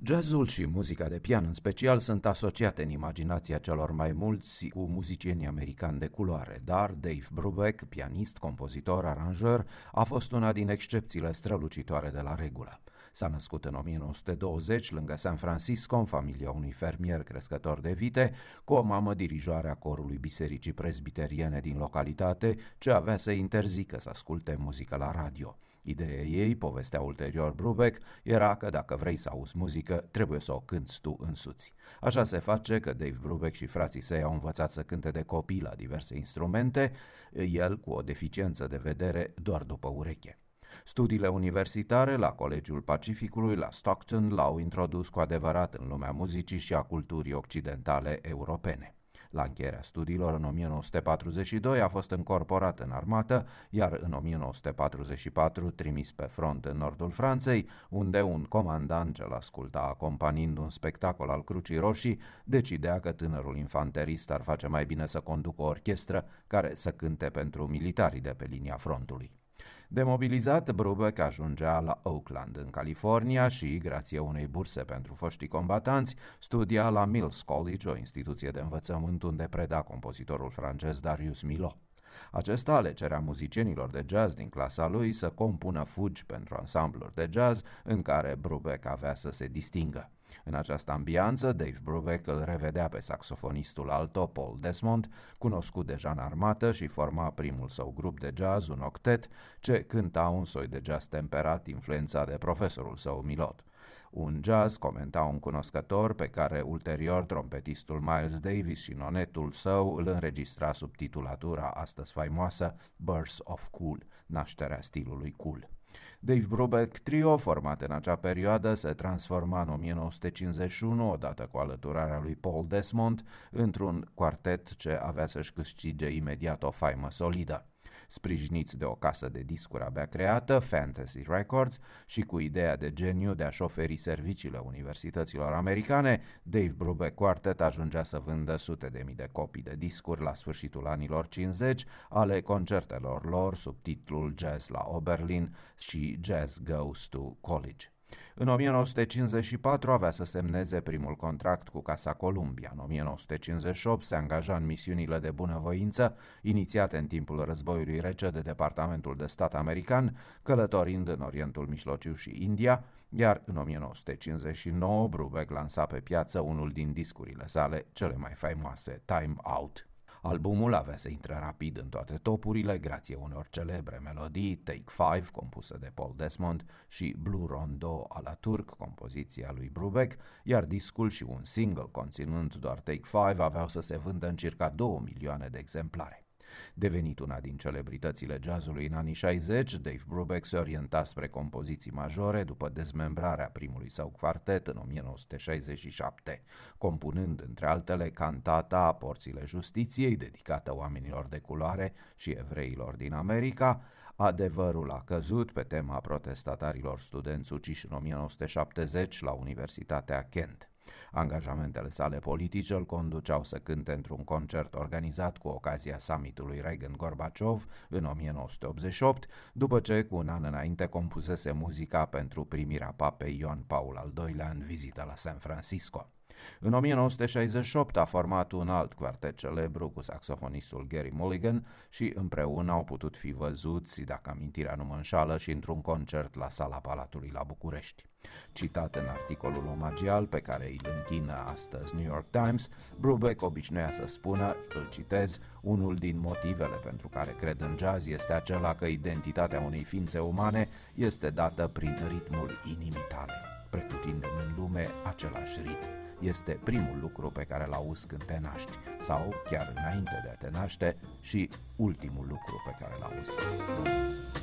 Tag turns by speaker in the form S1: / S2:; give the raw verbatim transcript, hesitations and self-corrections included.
S1: Jazzul și muzica de pian în special sunt asociate în imaginația celor mai mulți cu muzicieni americani de culoare, dar Dave Brubeck, pianist, compozitor, aranjeur, a fost una din excepțiile strălucitoare de la regulă. S-a născut în o mie nouă sute douăzeci lângă San Francisco, în familia unui fermier crescător de vite, cu o mamă dirijoare a corului bisericii presbiteriene din localitate, ce avea să interzică să asculte muzică la radio. Ideea ei, povestea ulterior Brubeck, era că dacă vrei să auzi muzică, trebuie să o cânți tu însuți. Așa se face că Dave Brubeck și frații săi au învățat să cânte de copii la diverse instrumente, el cu o deficiență de vedere doar după ureche. Studiile universitare la Colegiul Pacificului la Stockton l-au introdus cu adevărat în lumea muzicii și a culturii occidentale europene. La încheierea studiilor, în o mie nouă sute patruzeci și doi, a fost încorporat în armată, iar în o mie nouă sute patruzeci și patru trimis pe front în nordul Franței, unde un comandant ce l-asculta acompaniind un spectacol al Crucii Roșii, decidea că tânărul infanterist ar face mai bine să conducă o orchestră care să cânte pentru militarii de pe linia frontului. Demobilizat, Brubeck ajungea la Oakland, în California și, grație unei burse pentru foștii combatanți, studia la Mills College, o instituție de învățământ unde preda compozitorul francez Darius Milhaud. Acesta le cerea muzicienilor de jazz din clasa lui să compună fugi pentru ansambluri de jazz în care Brubeck avea să se distingă. În această ambianță, Dave Brubeck îl revedea pe saxofonistul alto Paul Desmond, cunoscut deja în armată și forma primul său grup de jazz, un octet, ce cânta un soi de jazz temperat influențat de profesorul său Milhaud. Un jazz, comenta un cunoscător, pe care ulterior trompetistul Miles Davis și nonetul său îl înregistra sub titulatura astăzi faimoasă Birth of Cool, nașterea stilului cool. Dave Brubeck Trio, format în acea perioadă, se transforma în o mie nouă sute cincizeci și unu, odată cu alăturarea lui Paul Desmond, într-un quartet ce avea să-și câștige imediat o faimă solidă. Sprijiniți de o casă de discuri abia creată, Fantasy Records, și cu ideea de geniu de a-și oferi serviciile universităților americane, Dave Brubeck Quartet ajungea să vândă sute de mii de copii de discuri la sfârșitul anilor cincizeci ale concertelor lor sub titlul Jazz la Oberlin și Jazz Goes to College. În o mie nouă sute cincizeci și patru avea să semneze primul contract cu Casa Columbia. În o mie nouă sute cincizeci și opt se angaja în misiunile de bunăvoință inițiate în timpul războiului rece de Departamentul de Stat american, călătorind în Orientul Mijlociu și India, iar în o mie nouă sute cincizeci și nouă Brubeck lansa pe piață unul din discurile sale cele mai faimoase, Time Out. Albumul avea să intre rapid în toate topurile, grație unor celebre melodii, Take Five, compusă de Paul Desmond, și Blue Rondo a la turc, compoziția lui Brubeck, iar discul și un single conținând doar Take Five aveau să se vândă în circa două milioane de exemplare. Devenit una din celebritățile jazzului în anii șaizeci, Dave Brubeck se orienta spre compoziții majore după dezmembrarea primului său quartet în o mie nouă sute șaizeci și șapte, compunând între altele cantata Porțile Justiției, dedicată oamenilor de culoare și evreilor din America, Adevărul a căzut, pe tema protestatarilor studenți uciși în o mie nouă sute șaptezeci la Universitatea Kent. Angajamentele sale politice îl conduceau să cânte într-un concert organizat cu ocazia summitului Reagan-Gorbaciov în o mie nouă sute optzeci și opt, după ce cu un an înainte compusese muzica pentru primirea papei Ioan Paul al doilea în vizită la San Francisco. În o mie nouă sute șaizeci și opt a format un alt quartet celebru cu saxofonistul Gary Mulligan și împreună au putut fi văzuți, dacă amintirea nu mă înșală, și într-un concert la Sala Palatului la București. Citat în articolul omagial pe care îl închină astăzi New York Times, Brubeck obișnuia să spună, îl citez, unul din motivele pentru care cred în jazz este acela că identitatea unei ființe umane este dată prin ritmul inimii tale. Pretutindeni în lume același ritm. Este primul lucru pe care îl auzi când te naști, sau chiar înainte de a te naște, și ultimul lucru pe care îl auzi.